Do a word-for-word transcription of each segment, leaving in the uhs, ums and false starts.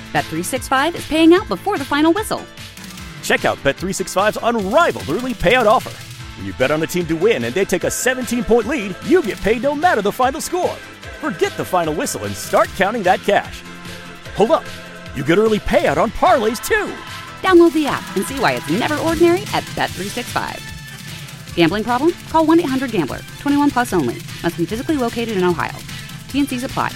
Bet three sixty-five is paying out before the final whistle. Check out Bet three sixty-five's unrivaled early payout offer. When you bet on a team to win and they take a seventeen-point lead, you get paid no matter the final score. Forget the final whistle and start counting that cash. Hold up. You get early payout on parlays, too. Download the app and see why it's never ordinary at Bet three sixty-five. Gambling problem? Call one eight hundred gambler. twenty-one plus only. Must be physically located in Ohio. T and C's apply.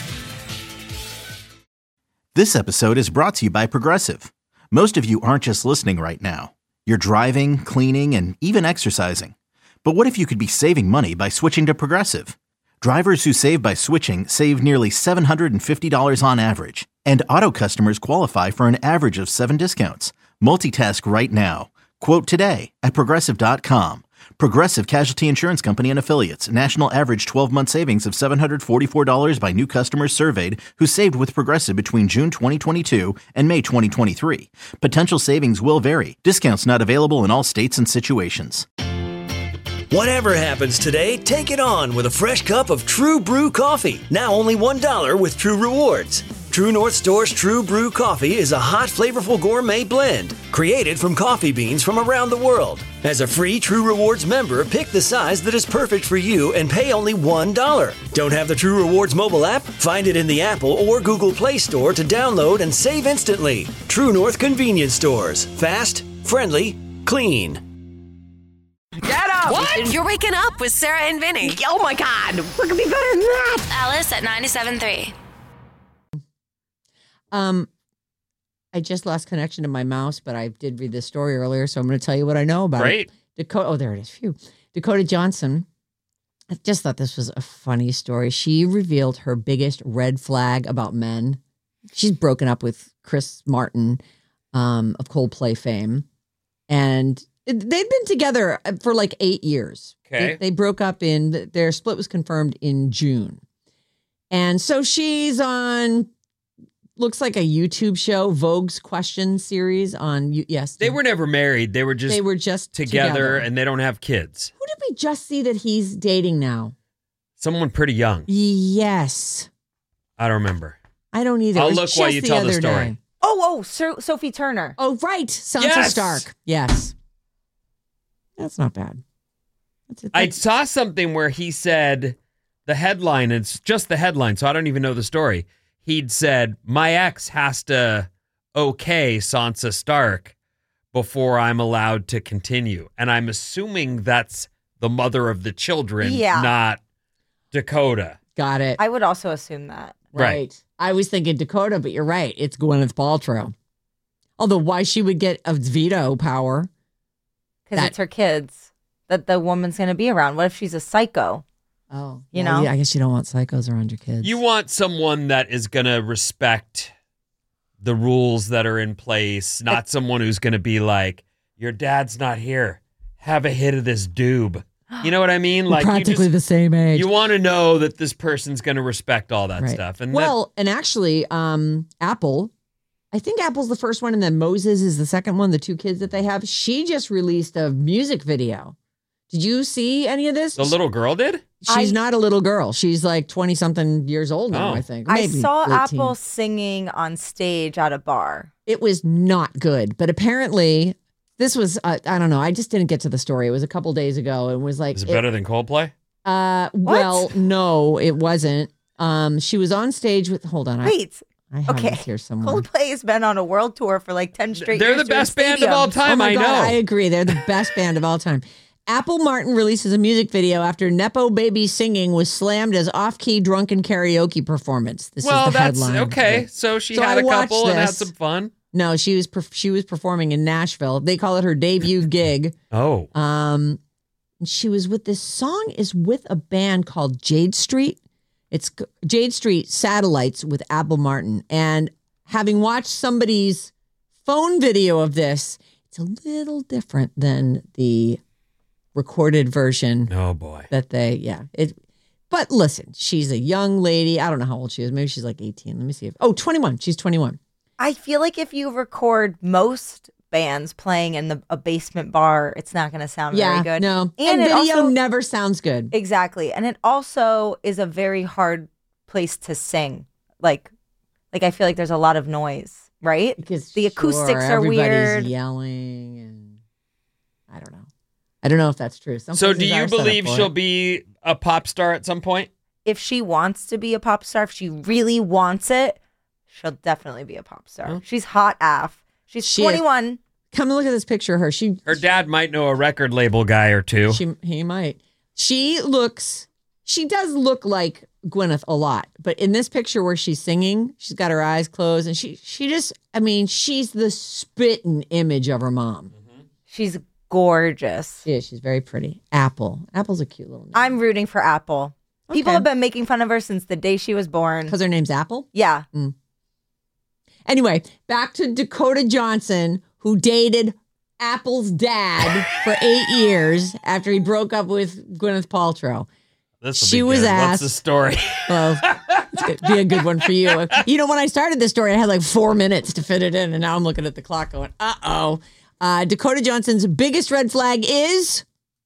This episode is brought to you by Progressive. Most of you aren't just listening right now. You're driving, cleaning, and even exercising. But what if you could be saving money by switching to Progressive? Drivers who save by switching save nearly seven hundred fifty dollars on average. And auto customers qualify for an average of seven discounts. Multitask right now. Quote today at Progressive dot com. Progressive Casualty Insurance Company and Affiliates. National average twelve-month savings of seven hundred forty-four dollars by new customers surveyed who saved with Progressive between June twenty twenty-two and May twenty twenty-three. Potential savings will vary. Discounts not available in all states and situations. Whatever happens today, take it on with a fresh cup of True Brew coffee. Now only one dollar with True Rewards. True North Store's True Brew coffee is a hot, flavorful gourmet blend created from coffee beans from around the world. As a free True Rewards member, pick the size that is perfect for you and pay only one dollar. Don't have the True Rewards mobile app? Find it in the Apple or Google Play Store to download and save instantly. True North Convenience Stores. Fast, friendly, clean. Get up! What? You're waking up with Sarah and Vinny. Oh my God, what could be better than that? Alice at ninety-seven point three. Um, I just lost connection to my mouse, but I did read this story earlier, so I'm going to tell you what I know about Great. it. Dakota, oh, there it is. Phew. Dakota Johnson. I just thought this was a funny story. She revealed her biggest red flag about men. She's broken up with Chris Martin um, of Coldplay fame, and they'd been together for like eight years. Okay. They, they broke up in, their split was confirmed in June. And so she's on, looks like a YouTube show, Vogue's Question series on, yes. They were never married. They were just They were just together, together. and they don't have kids. Who did we just see that he's dating now? Someone pretty young. Yes. I don't remember. I don't either. I'll It was look while just you the tell the other story. day. Oh, oh, Sir, Sophie Turner. Oh, right. Sansa Yes! Stark. Yes. That's not bad. That's it. I That's- saw something where he said the headline, it's just the headline, so I don't even know the story. He'd said, my ex has to okay Sansa Stark before I'm allowed to continue. And I'm assuming that's the mother of the children, Yeah. not Dakota. Got it. I would also assume that. Right. I was thinking Dakota, but you're right. It's Gwyneth Paltrow. Although why she would get a veto power. Because That- it's her kids that the woman's going to be around. What if she's a psycho? Oh, You well, know? yeah, I guess you don't want psychos around your kids. You want someone that is going to respect the rules that are in place, not someone who's going to be like, your dad's not here. Have a hit of this doob. You know what I mean? We're Like you practically just- the same age. You want to know that this person's going to respect all that Right. stuff. And well, and actually, um, Apple, I think Apple's the first one, and then Moses is the second one, the two kids that they have. She just released a music video. Did you see any of this? that, the little girl did? She's I- not a little girl. She's like twenty-something years old now, Oh. I think. I Maybe saw late Apple teens. singing on stage at a bar. It was not good, but apparently this was, uh, I don't know. I just didn't get to the story. It was a couple days ago and was like, Is it better than Coldplay? Uh, well, no, it wasn't. Um, she was on stage with. Hold on, Wait, I, I have okay. this here somewhere. Coldplay has been on a world tour for like ten straight They're years. the doing best band of all stadiums. time. Oh my I God, know. I agree. They're the best band of all time. Apple Martin releases a music video after Nepo Baby singing was slammed as off-key drunken karaoke performance. This well, is the that's headline. okay. So she So had I a couple watched and had this. some fun. No, she was perf- she was performing in Nashville. They call it her debut gig. Oh. Um, and she was with this song is with a band called Jade Street. It's c- Jade Street Satellites with Apple Martin. And having watched somebody's phone video of this, it's a little different than the recorded version Oh, boy. that they, yeah. It. But listen, she's a young lady. I don't know how old she is. Maybe she's like eighteen. Let me see. If, oh, twenty-one. She's twenty-one. I feel like if you record most bands playing in the, a basement bar, it's not going to sound Yeah, very good. no. And, And, it video also, never sounds good. exactly. And it also is a very hard place to sing. Like Like, I feel like there's a lot of noise, right? Because the acoustics sure, are weird. Everybody's yelling, and I don't know. I don't know if that's true. Some So do places you are set up believe for she'll it. be a pop star at some point? If she wants to be a pop star, if she really wants it, she'll definitely be a pop star. Huh? She's hot af. She's She is- twenty-one. Come look at this picture of her. She Her dad might know a record label guy or two. She he might. She looks. She does look like Gwyneth a lot, but in this picture where she's singing, she's got her eyes closed, and she she just. I mean, she's the spitting image of her mom. She's gorgeous. She is. She's very pretty. Apple. Apple's a cute little name. I'm rooting for Apple. People Okay. have been making fun of her since the day she was born. Because her name's Apple. Yeah. Anyway, back to Dakota Johnson, who dated Apple's dad for eight years after he broke up with Gwyneth Paltrow. This will She be was good. asked- What's the story? Well, it's going to be a good one for you. You know, when I started this story, I had like four minutes to fit it in, and now I'm looking at the clock going, uh-oh. Uh, Dakota Johnson's biggest red flag is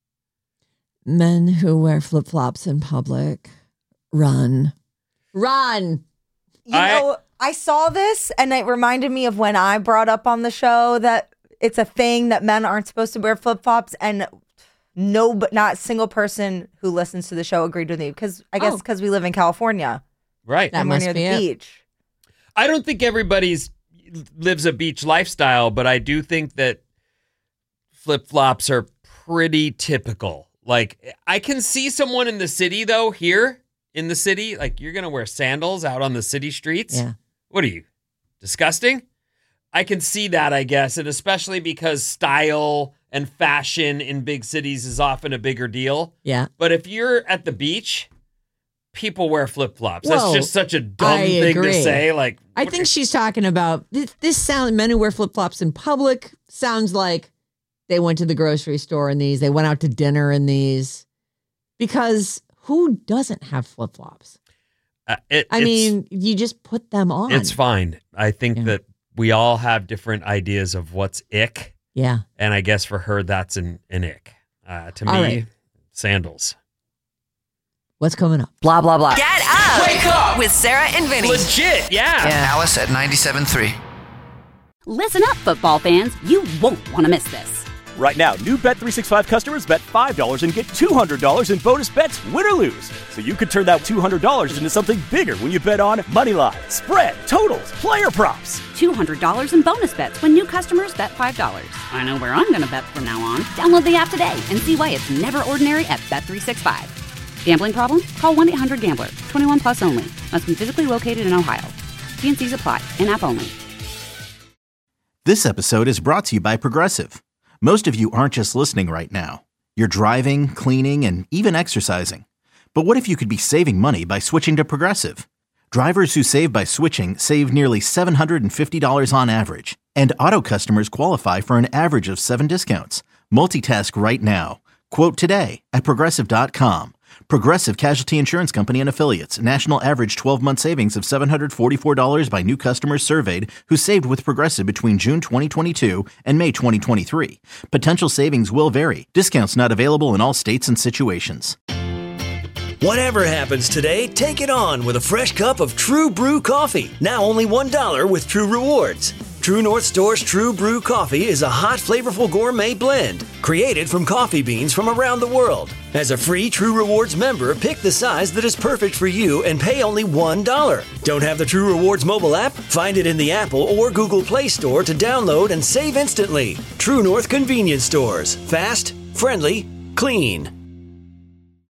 men who wear flip-flops in public. Run. Run. You I- know, I saw this and it reminded me of when I brought up on the show that it's a thing that men aren't supposed to wear flip-flops, and no, but not a single person who listens to the show agreed with me because I guess Oh. because we live in California Right. That and we're must near be the it. beach. I don't think everybody's lives a beach lifestyle, but I do think that flip-flops are pretty typical. Like, I can see someone in the city, though, here in the city, like, you're going to wear sandals out on the city streets? Yeah. What are you, disgusting? I can see that, I guess, and especially because style and fashion in big cities is often a bigger deal. Yeah. But if you're at the beach, people wear flip-flops. Whoa, That's just such a dumb I thing agree. to say. Like, I what- think she's talking about this, this sound men who wear flip-flops in public sounds like they went to the grocery store in these, they went out to dinner in these, because who doesn't have flip-flops? uh, it, I it's- mean, you just put them on. it's fine. I think Yeah. that we all have different ideas of what's ick, Yeah. and I guess for her that's an, an ick. Uh, to All me, right. sandals. What's coming up? Blah, blah, blah. Get up. Wake up with Sarah and Vinny. Legit, yeah. Alice at ninety-seven point three. Listen up, football fans. You won't want to miss this. Right now, new Bet three sixty-five customers bet five dollars and get two hundred dollars in bonus bets, win or lose. So you could turn that two hundred dollars into something bigger when you bet on moneyline, spread, totals, player props. two hundred dollars in bonus bets when new customers bet five dollars. I know where I'm going to bet from now on. Download the app today and see why it's never ordinary at Bet three sixty-five. Gambling problem? Call one eight hundred gambler. twenty-one plus only. Must be physically located in Ohio. T N Cs apply. In-app only. This episode is brought to you by Progressive. Most of you aren't just listening right now. You're driving, cleaning, and even exercising. But what if you could be saving money by switching to Progressive? Drivers who save by switching save nearly seven hundred fifty dollars on average. And auto customers qualify for an average of seven discounts. Multitask right now. Quote today at Progressive dot com. Progressive Casualty Insurance Company and Affiliates. National average twelve-month savings of seven hundred forty-four dollars by new customers surveyed who saved with Progressive between June twenty twenty-two and May twenty twenty-three. Potential savings will vary. Discounts not available in all states and situations. Whatever happens today, take it on with a fresh cup of True Brew coffee. Now only one dollar with True Rewards. True North Store's True Brew coffee is a hot, flavorful gourmet blend created from coffee beans from around the world. As a free True Rewards member, pick the size that is perfect for you and pay only one dollar. Don't have the True Rewards mobile app? Find it in the Apple or Google Play Store to download and save instantly. True North Convenience Stores. Fast, friendly, clean.